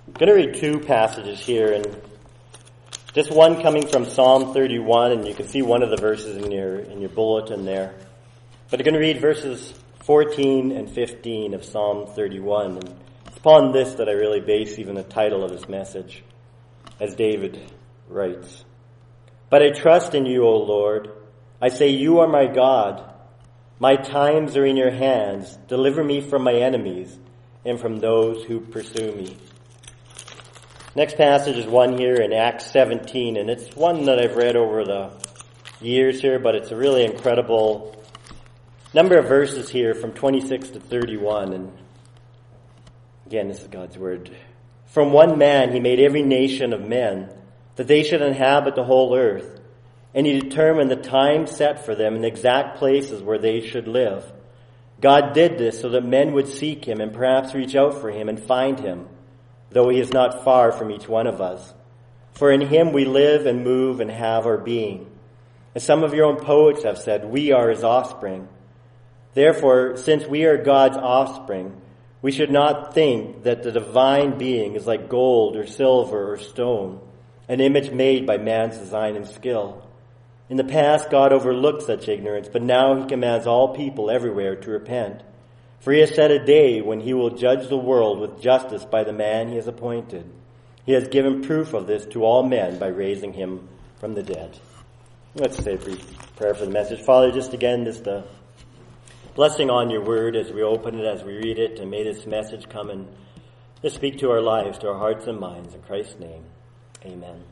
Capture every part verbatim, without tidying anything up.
I'm going to read two passages here, and just one coming from Psalm thirty-one, and you can see one of the verses in your in your bulletin there. But I'm going to read verses fourteen and fifteen of Psalm thirty-one, and it's upon this that I really base even the title of this message, as David writes. But I trust in you, O Lord. I say, you are my God. My times are in your hands. Deliver me from my enemies and from those who pursue me. Next passage is one here in Acts seventeen, and it's one that I've read over the years here, but it's a really incredible number of verses here from twenty-six to thirty-one. And again, this is God's word. From one man he made every nation of men, that they should inhabit the whole earth. And he determined the time set for them and the exact places where they should live. God did this so that men would seek him and perhaps reach out for him and find him, though he is not far from each one of us. For in him we live and move and have our being. As some of your own poets have said, we are his offspring. Therefore, since we are God's offspring, we should not think that the divine being is like gold or silver or stone, an image made by man's design and skill. In the past, God overlooked such ignorance, but now he commands all people everywhere to repent. For he has set a day when he will judge the world with justice by the man he has appointed. He has given proof of this to all men by raising him from the dead. Let's say a brief prayer for the message. Father, just again, just a blessing on your word as we open it, as we read it, and may this message come and just speak to our lives, to our hearts and minds. In Christ's name, amen.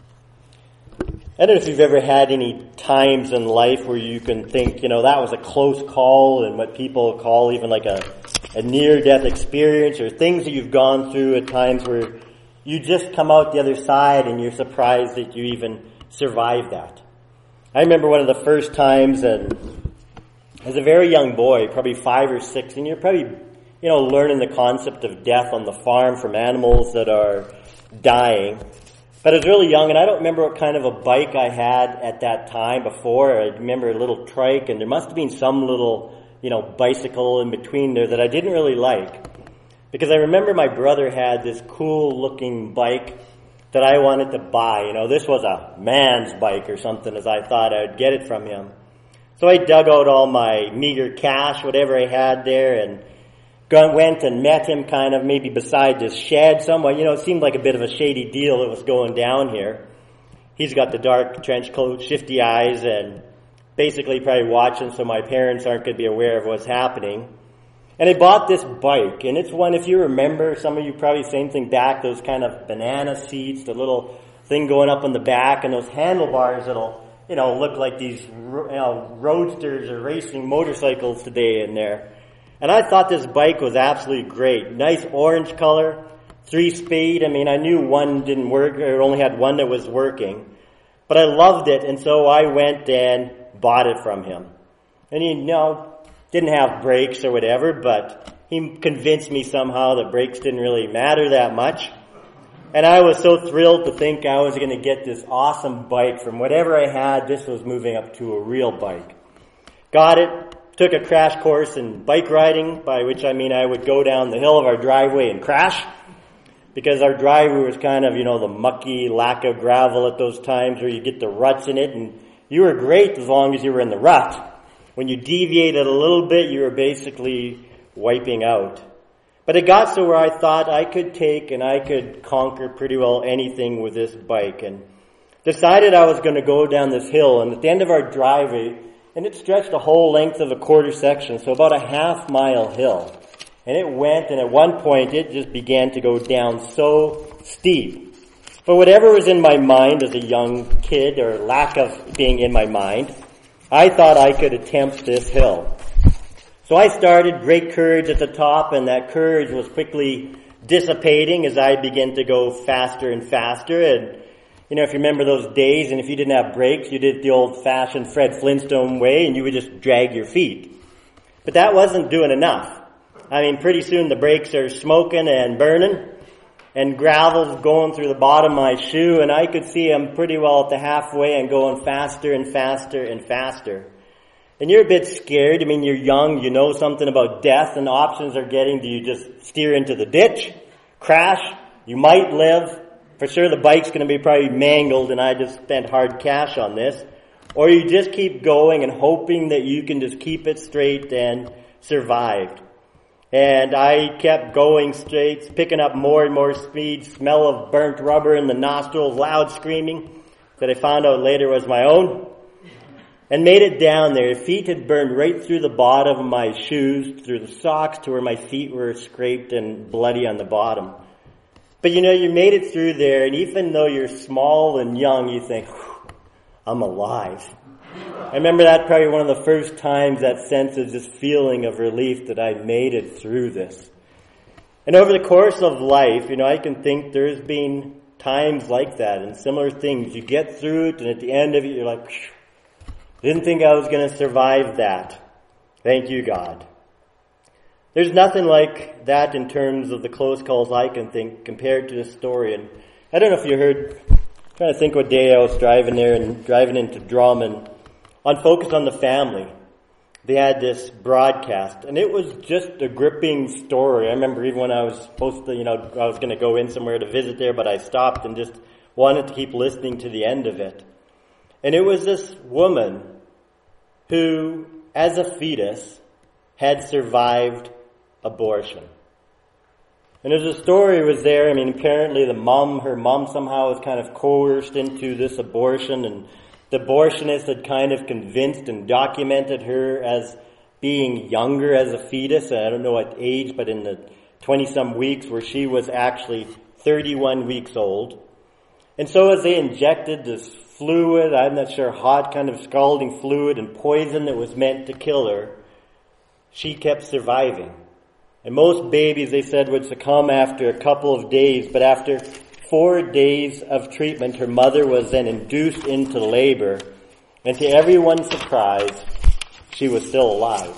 I don't know if you've ever had any times in life where you can think, you know, that was a close call, and what people call even like a, a near-death experience, or things that you've gone through at times where you just come out the other side and you're surprised that you even survived that. I remember one of the first times, and as a very young boy, probably five or six, and you're probably, you know, learning the concept of death on the farm from animals that are dying. But I was really young, and I don't remember what kind of a bike I had at that time before. I remember a little trike, and there must have been some little, you know, bicycle in between there that I didn't really like. Because I remember my brother had this cool-looking bike that I wanted to buy. You know, this was a man's bike or something, as I thought I would get it from him. So I dug out all my meager cash, whatever I had there, and went and met him kind of maybe beside this shed somewhere. You know, it seemed like a bit of a shady deal that was going down here. He's got the dark trench coat, shifty eyes, and basically probably watching so my parents aren't going to be aware of what's happening. And I bought this bike, and it's one, if you remember, some of you probably same thing back, those kind of banana seats, the little thing going up on the back, and those handlebars that'll, you know, look like these, you know, roadsters or racing motorcycles today in there. And I thought this bike was absolutely great. Nice orange color, three-speed. I mean, I knew one didn't work, or only had one that was working. But I loved it, and so I went and bought it from him. And he, you know, didn't have brakes or whatever, but he convinced me somehow that brakes didn't really matter that much. And I was so thrilled to think I was going to get this awesome bike. From whatever I had, this was moving up to a real bike. Got it. Took a crash course in bike riding, by which I mean I would go down the hill of our driveway and crash, because our driveway was kind of, you know, the mucky lack of gravel at those times where you get the ruts in it, and you were great as long as you were in the rut. When you deviated a little bit, you were basically wiping out. But it got so where I thought I could take and I could conquer pretty well anything with this bike, and decided I was going to go down this hill, and at the end of our driveway, and it stretched the whole length of a quarter section, so about a half mile hill. And it went, and at one point it just began to go down so steep. But whatever was in my mind as a young kid, or lack of being in my mind, I thought I could attempt this hill. So I started, great courage at the top, and that courage was quickly dissipating as I began to go faster and faster. And you know, if you remember those days, and if you didn't have brakes, you did it the old-fashioned Fred Flintstone way, and you would just drag your feet. But that wasn't doing enough. I mean, pretty soon the brakes are smoking and burning, and gravel's going through the bottom of my shoe, and I could see I'm pretty well at the halfway and going faster and faster and faster. And you're a bit scared. I mean, you're young, you know something about death, and options are getting, do you just steer into the ditch, crash, You might live. For sure the bike's going to be probably mangled and I just spent hard cash on this. Or you just keep going and hoping that you can just keep it straight and survive. And I kept going straight, picking up more and more speed, smell of burnt rubber in the nostrils, loud screaming that I found out later was my own. And made it down there. Feet had burned right through the bottom of my shoes, through the socks to where my feet were scraped and bloody on the bottom. But you know, you made it through there, and even though you're small and young, you think, I'm alive. I remember that probably one of the first times, that sense of this feeling of relief that I made it through this. And over the course of life, you know, I can think there's been times like that and similar things. You get through it, and at the end of it, you're like, phew. Didn't think I was going to survive that. Thank you, God. There's nothing like that in terms of the close calls I can think compared to this story. And I don't know if you heard, I'm trying to think what day I was driving there and driving into Drummond. On Focus on the Family, they had this broadcast, and it was just a gripping story. I remember even when I was supposed to, you know, I was going to go in somewhere to visit there, but I stopped and just wanted to keep listening to the end of it. And it was this woman who, as a fetus, had survived abortion. And as the story was there, I mean, apparently the mom, her mom somehow was kind of coerced into this abortion, and the abortionist had kind of convinced and documented her as being younger as a fetus, and I don't know what age, but in the twenty-some weeks where she was actually thirty-one weeks old. And so as they injected this fluid, I'm not sure, hot kind of scalding fluid and poison that was meant to kill her, she kept surviving. And most babies, they said, would succumb after a couple of days, but after four days of treatment, her mother was then induced into labor, and to everyone's surprise, she was still alive.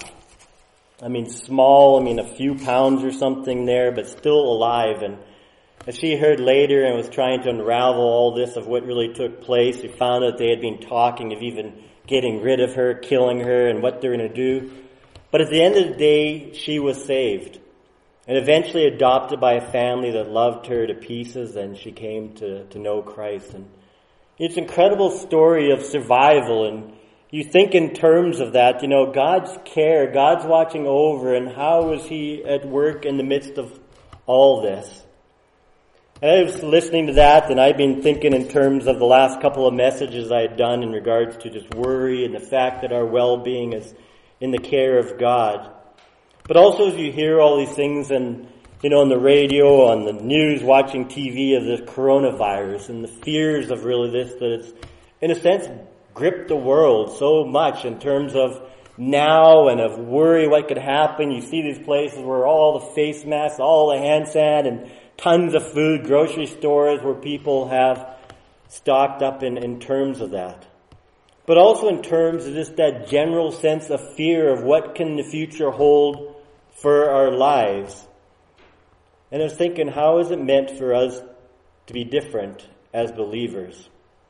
I mean, small, I mean, a few pounds or something there, but still alive. And as she heard later and was trying to unravel all this of what really took place, she found out they had been talking of even getting rid of her, killing her, and what they're going to do. But at the end of the day, she was saved and eventually adopted by a family that loved her to pieces, and she came to, to know Christ. And it's an incredible story of survival, and you think in terms of that, you know, God's care, God's watching over, and how is He at work in the midst of all this? And I was listening to that, and I've been thinking in terms of the last couple of messages I had done in regards to just worry and the fact that our well-being is in the care of God. But also as you hear all these things and, you know, on the radio, on the news, watching T V of the coronavirus and the fears of really this, that it's, in a sense, gripped the world so much in terms of now and of worry what could happen. You see these places where all the face masks, all the hand sand, and tons of food, grocery stores where people have stocked up in, in terms of that. But also in terms of just that general sense of fear of what can the future hold for our lives. And I was thinking, how is it meant for us to be different as believers?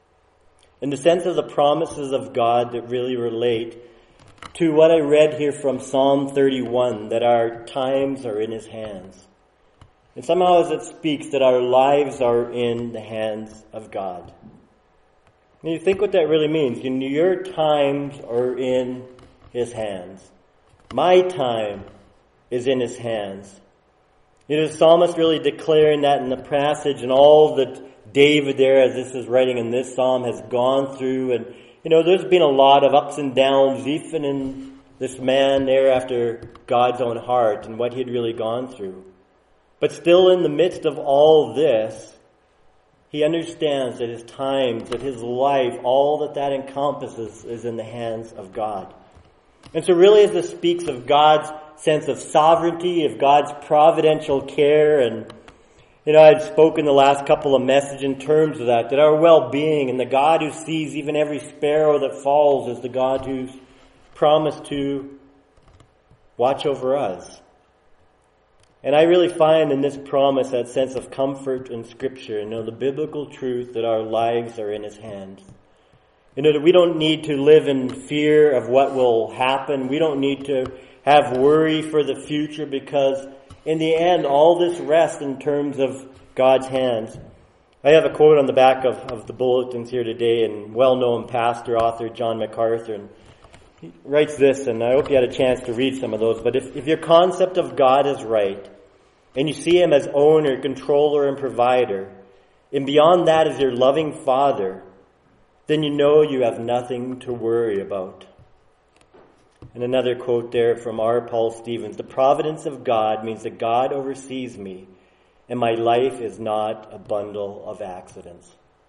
In the sense of the promises of God that really relate to what I read here from Psalm thirty-one, that our times are in His hands. And somehow as it speaks that our lives are in the hands of God. And you think what that really means. You know, your times are in His hands. My time is in His hands. You know, the psalmist really declaring that in the passage, and all that David there, as this is writing in this psalm, has gone through. And, you know, there's been a lot of ups and downs, even in this man there after God's own heart and what he had really gone through. But still in the midst of all this, he understands that his times, that his life, all that that encompasses is in the hands of God. And so really as this speaks of God's sense of sovereignty, of God's providential care, and, you know, I'd spoken the last couple of messages in terms of that, that our well-being and the God who sees even every sparrow that falls is the God who's promised to watch over us. And I really find in this promise that sense of comfort in Scripture, you know, the biblical truth that our lives are in His hands. You know, that we don't need to live in fear of what will happen. We don't need to have worry for the future, because in the end, all this rests in terms of God's hands. I have a quote on the back of, of the bulletins here today, and well-known pastor, author John MacArthur, and he writes this, and I hope you had a chance to read some of those, but if, if your concept of God is right, and you see him as owner, controller, and provider, and beyond that as your loving Father, then you know you have nothing to worry about. And another quote there from R. Paul Stevens, the providence of God means that God oversees me, and my life is not a bundle of accidents.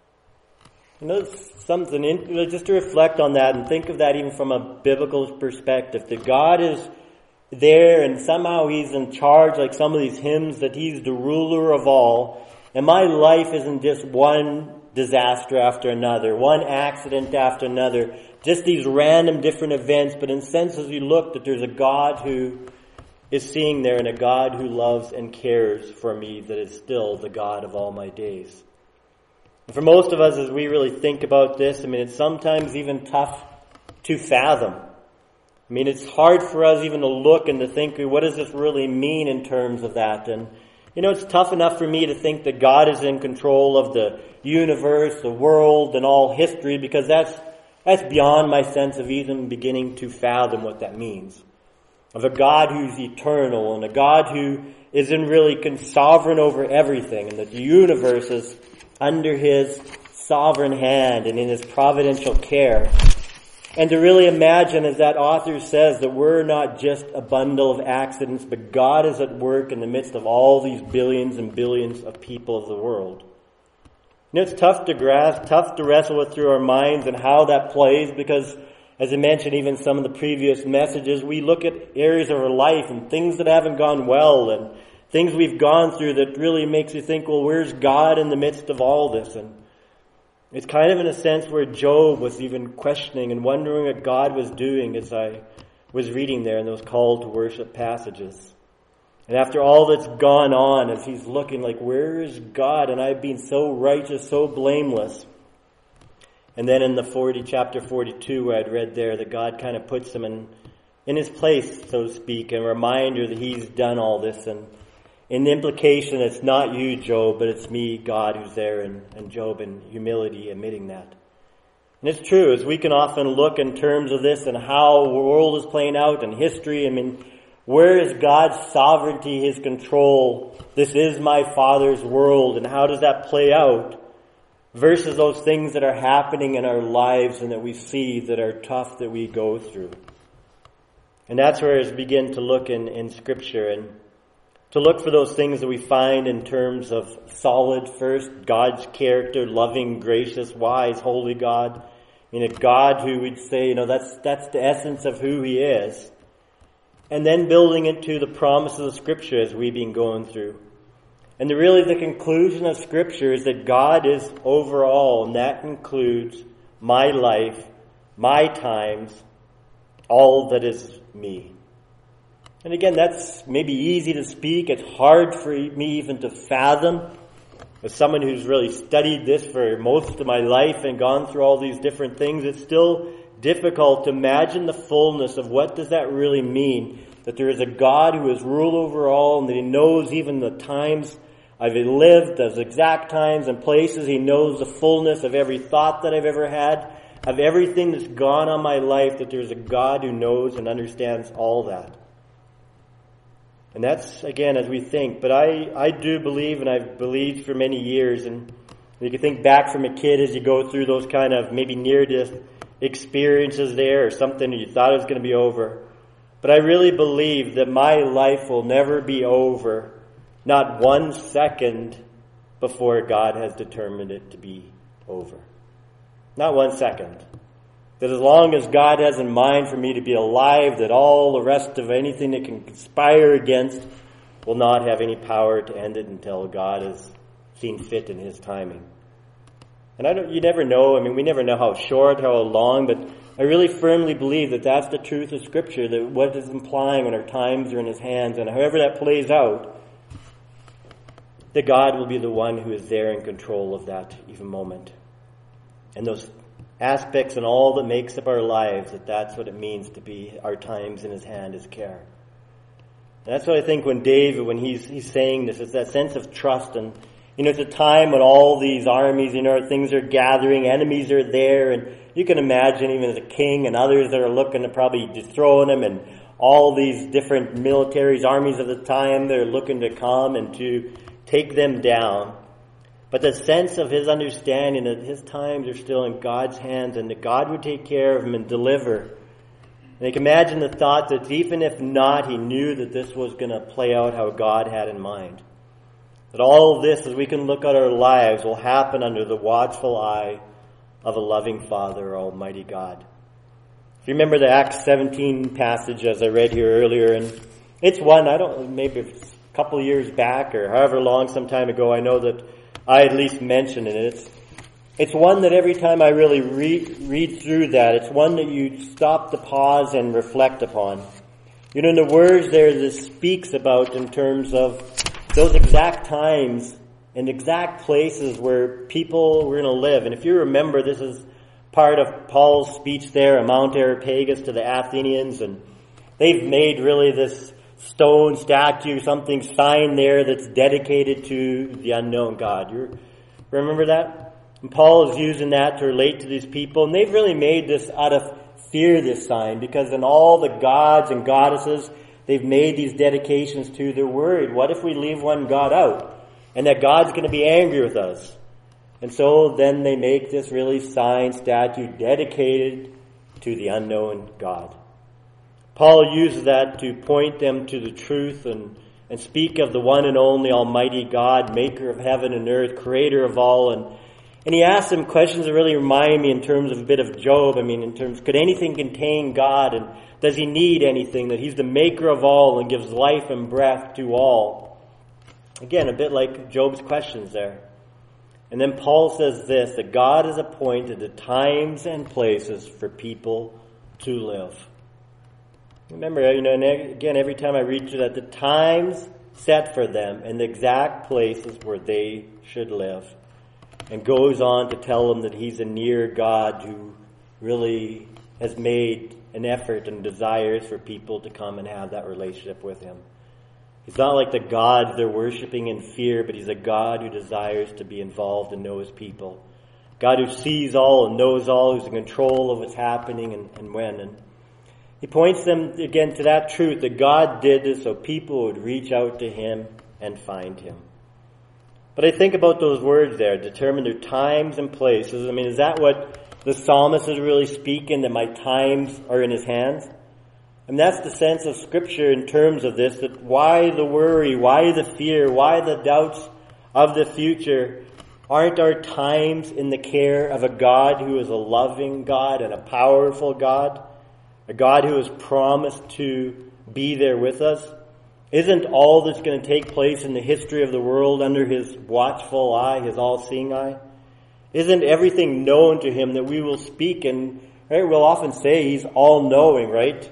You know, something in, just to reflect on that and think of that even from a biblical perspective, that God is there and somehow he's in charge, like some of these hymns, that he's the ruler of all, and my life isn't just one disaster after another, one accident after another, just these random different events, but in sense as you look that there's a God who is seeing there and a God who loves and cares for me, that is still the God of all my days. And for most of us, as we really think about this, I mean, it's sometimes even tough to fathom. I mean, it's hard for us even to look and to think, what does this really mean in terms of that? And, you know, it's tough enough for me to think that God is in control of the universe, the world, and all history, because that's that's beyond my sense of even beginning to fathom what that means. Of a God who's eternal, and a God who is in really sovereign over everything, and that the universe is under his sovereign hand and in his providential care. And to really imagine, as that author says, that we're not just a bundle of accidents, but God is at work in the midst of all these billions and billions of people of the world. You know, it's tough to grasp, tough to wrestle with through our minds and how that plays, because as I mentioned, even some of the previous messages, we look at areas of our life and things that haven't gone well and things we've gone through that really makes you think, well, where's God in the midst of all this? And it's kind of in a sense where Job was even questioning and wondering what God was doing as I was reading there in those call to worship passages. And after all that's gone on, as he's looking like, where is God? And I've been so righteous, so blameless. And then in the forty, chapter forty-two, where I'd read there, that God kind of puts him in, in his place, so to speak, and a reminder that he's done all this. And in the implication, it's not you, Job, but it's me, God, who's there, and, and Job in humility admitting that. And it's true, as we can often look in terms of this and how the world is playing out in history. I mean, where is God's sovereignty, his control? This is my Father's world, and how does that play out? Versus those things that are happening in our lives and that we see that are tough that we go through. And that's where I begin to look in, in Scripture and to look for those things that we find in terms of solid, first, God's character, loving, gracious, wise, holy God. I mean, a God who we'd say, you know, that's that's the essence of who he is. And then building into the promises of Scripture as we've been going through. And the, really the conclusion of Scripture is that God is over all, and that includes my life, my times, all that is me. And again, that's maybe easy to speak. It's hard for me even to fathom. As someone who's really studied this for most of my life and gone through all these different things, it's still difficult to imagine the fullness of what does that really mean. That there is a God who has ruled over all, and that he knows even the times I've lived, those exact times and places. He knows the fullness of every thought that I've ever had, of everything that's gone on my life, that there's a God who knows and understands all that. And that's, again, as we think. But I, I do believe, and I've believed for many years, and you can think back from a kid as you go through those kind of maybe near-death experiences there, or something you thought it was going to be over. But I really believe that my life will never be over, not one second before God has determined it to be over. Not one second. That as long as God has in mind for me to be alive, that all the rest of anything that can conspire against will not have any power to end it until God has seen fit in his timing. And I don't, you never know. I mean, we never know how short, how long, but I really firmly believe that that's the truth of Scripture, that what is implying when our times are in his hands, and however that plays out, that God will be the one who is there in control of that even moment. And those aspects and all that makes up our lives, that that's what it means to be our times in his hand, his care. And that's what I think when David, when he's he's saying this, it's that sense of trust. And You know, it's a time when all these armies, you know, things are gathering, enemies are there, and you can imagine even the king and others that are looking to probably dethrone him, and all these different militaries, armies of the time, they're looking to come and to take them down. But the sense of his understanding that his times are still in God's hands and that God would take care of him and deliver. And you can imagine the thought that even if not, he knew that this was going to play out how God had in mind. That all of this, as we can look at our lives, will happen under the watchful eye of a loving Father, Almighty God. If you remember the Acts seventeen passage as I read here earlier, and it's one, I don't, maybe a couple of years back or however long, some time ago, I know that I at least mentioned it. It's, it's one that every time I really read, read through that, it's one that you stop to pause and reflect upon. You know, in the words there, this speaks about in terms of those exact times and exact places where people were going to live. And if you remember, this is part of Paul's speech there at Mount Areopagus to the Athenians, and they've made really this stone statue, something sign there that's dedicated to the unknown God. You remember that? And Paul is using that to relate to these people, and they've really made this out of fear, this sign, because in all the gods and goddesses they've made these dedications to, they're worried, what if we leave one God out? And that God's going to be angry with us. And so then they make this really sign statue dedicated to the unknown God. Paul uses that to point them to the truth and, and speak of the one and only Almighty God, maker of heaven and earth, creator of all. And, and he asks them questions that really remind me in terms of a bit of Job. I mean, in terms, could anything contain God? And does he need anything? That he's the maker of all and gives life and breath to all. Again, a bit like Job's questions there. And then Paul says this, that God has appointed the times and places for people to live. Remember, you know, and again, every time I read through that, the times set for them and the exact places where they should live. And goes on to tell them that he's a near God who really has made an effort and desires for people to come and have that relationship with him. He's not like the gods they're worshiping in fear, but he's a God who desires to be involved and know his people. God who sees all and knows all, who's in control of what's happening and, and when. And he points them again to that truth that God did this so people would reach out to him and find him. But I think about those words there, determine their times and places. I mean, is that what the psalmist is really speaking, that my times are in his hands? And that's the sense of Scripture in terms of this, that why the worry, why the fear, why the doubts of the future? Aren't our times in the care of a God who is a loving God and a powerful God? A God who has promised to be there with us? Isn't all that's going to take place in the history of the world under his watchful eye, his all-seeing eye? Isn't everything known to him that we will speak? And right, we'll often say he's all-knowing, right?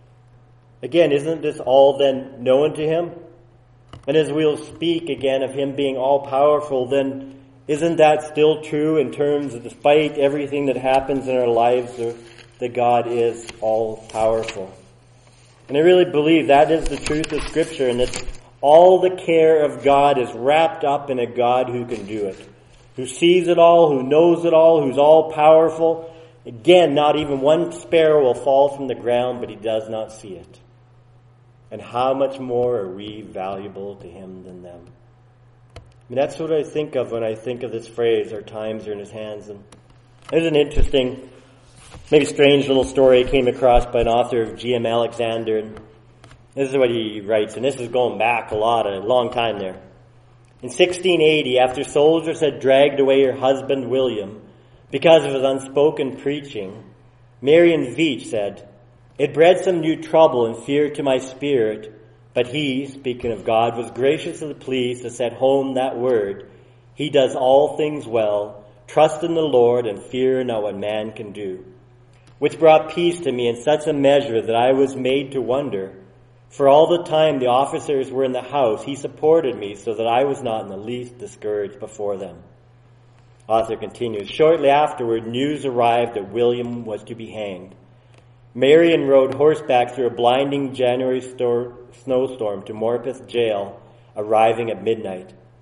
Again, isn't this all then known to him? And as we'll speak again of him being all-powerful, then isn't that still true in terms of despite everything that happens in our lives, that God is all-powerful? And I really believe that is the truth of Scripture, and that all the care of God is wrapped up in a God who can do it, who sees it all, who knows it all, who's all-powerful. Again, not even one sparrow will fall from the ground, but he does not see it. And how much more are we valuable to him than them? I mean, that's what I think of when I think of this phrase, our times are in his hands. And there's an interesting, maybe strange little story I came across by an author of G M Alexander. And this is what he writes, and this is going back a lot, a long time there. In sixteen eighty, after soldiers had dragged away her husband William because of his unspoken preaching, Marion Veitch said, "It bred some new trouble and fear to my spirit, but he," speaking of God, "was gracious of the pleas to set home that word. He does all things well. Trust in the Lord and fear not what man can do. Which brought peace to me in such a measure that I was made to wonder. For all the time the officers were in the house, he supported me so that I was not in the least discouraged before them." Author continues, "Shortly afterward, news arrived that William was to be hanged. Marion rode horseback through a blinding January stor- snowstorm to Morpeth jail, arriving at midnight.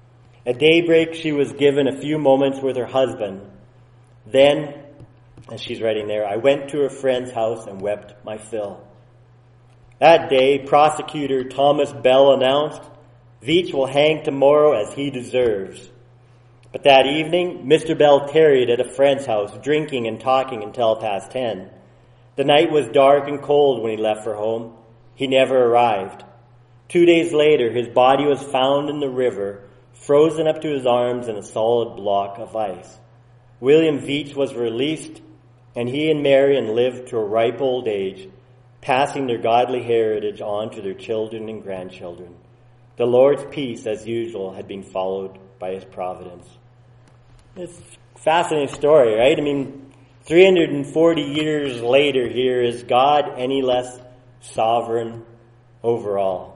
At daybreak, she was given a few moments with her husband. Then, as she's writing there, I went to a friend's house and wept my fill. That day, prosecutor Thomas Bell announced, Veitch will hang tomorrow as he deserves. But that evening, Mister Bell tarried at a friend's house, drinking and talking until past ten. The night was dark and cold when he left for home. He never arrived. Two days later, his body was found in the river, frozen up to his arms in a solid block of ice. William Veitch was released, and he and Marion lived to a ripe old age, passing their godly heritage on to their children and grandchildren. The Lord's peace, as usual, had been followed by his providence. It's a fascinating story, right? I mean, three hundred forty years later here, is God any less sovereign overall?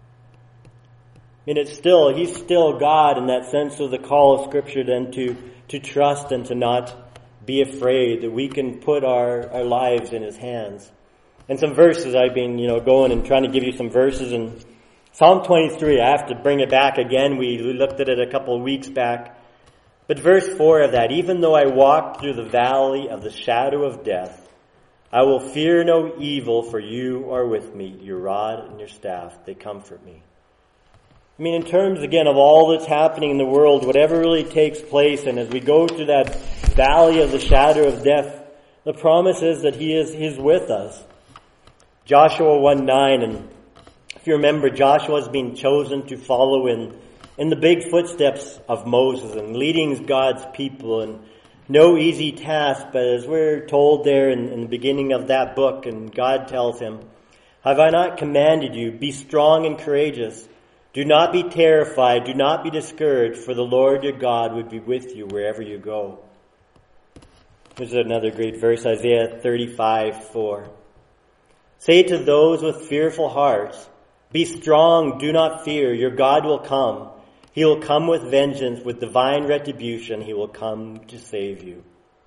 I mean, it's still, he's still God in that sense of the call of Scripture then to, to trust and to not be afraid, that we can put our, our lives in his hands. And some verses I've been, you know, going and trying to give you some verses. In Psalm twenty-three, I have to bring it back again. We looked at it a couple of weeks back. But verse four of that, even though I walk through the valley of the shadow of death, I will fear no evil, for you are with me. Your rod and your staff, they comfort me. I mean, in terms, again, of all that's happening in the world, whatever really takes place, and as we go through that valley of the shadow of death, the promise is that he is he's with us. Joshua one nine, and if you remember, Joshua has been chosen to follow in, in the big footsteps of Moses and leading God's people, and no easy task, but as we're told there in, in the beginning of that book, and God tells him, have I not commanded you, be strong and courageous? Do not be terrified, do not be discouraged, for the Lord your God would be with you wherever you go. Here's another great verse, Isaiah thirty-five four. Say to those with fearful hearts, be strong, do not fear, your God will come. He will come with vengeance, with divine retribution, he will come to save you.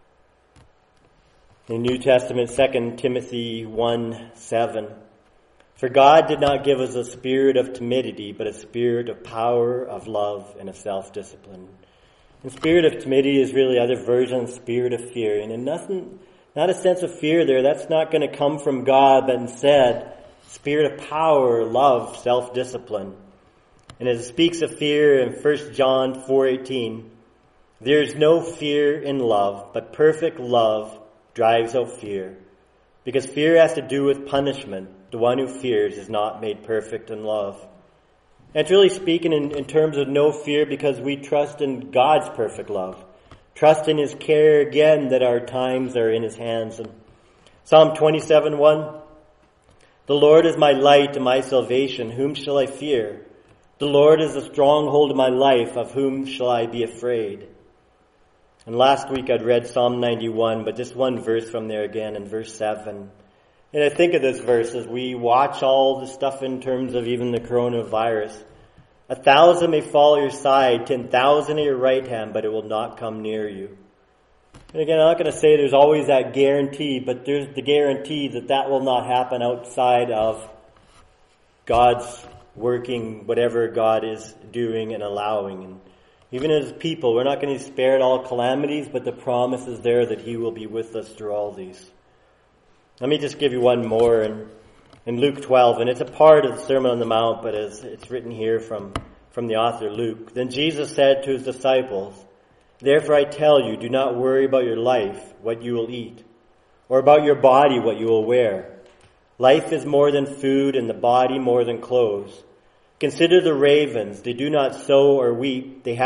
In the New Testament, Second Timothy one seven. For God did not give us a spirit of timidity, but a spirit of power, of love, and of self-discipline. And spirit of timidity is really other version, spirit of fear. And in nothing, not a sense of fear there. That's not going to come from God, but instead, spirit of power, love, self-discipline. And as it speaks of fear in First John four eighteen, there is no fear in love, but perfect love drives out fear. Because fear has to do with punishment. The one who fears is not made perfect in love. And it's really speaking in, in terms of no fear because we trust in God's perfect love. Trust in his care again that our times are in his hands. And Psalm twenty-seven one. The Lord is my light and my salvation. Whom shall I fear? The Lord is the stronghold of my life. Of whom shall I be afraid? And last week I'd read Psalm ninety-one, but just one verse from there again in verse seven. And I think of this verse as we watch all the stuff in terms of even the coronavirus. A thousand may fall at your side, ten thousand at your right hand, but it will not come near you. And again, I'm not going to say there's always that guarantee, but there's the guarantee that that will not happen outside of God's working, whatever God is doing and allowing. And even as people, we're not going to be spared all calamities, but the promise is there that he will be with us through all these. Let me just give you one more in, in Luke twelve, and it's a part of the Sermon on the Mount, but it's, it's written here from, from the author Luke. Then Jesus said to his disciples, therefore I tell you, do not worry about your life, what you will eat, or about your body, what you will wear. Life is more than food, and the body more than clothes. Consider the ravens, they do not sow or reap, they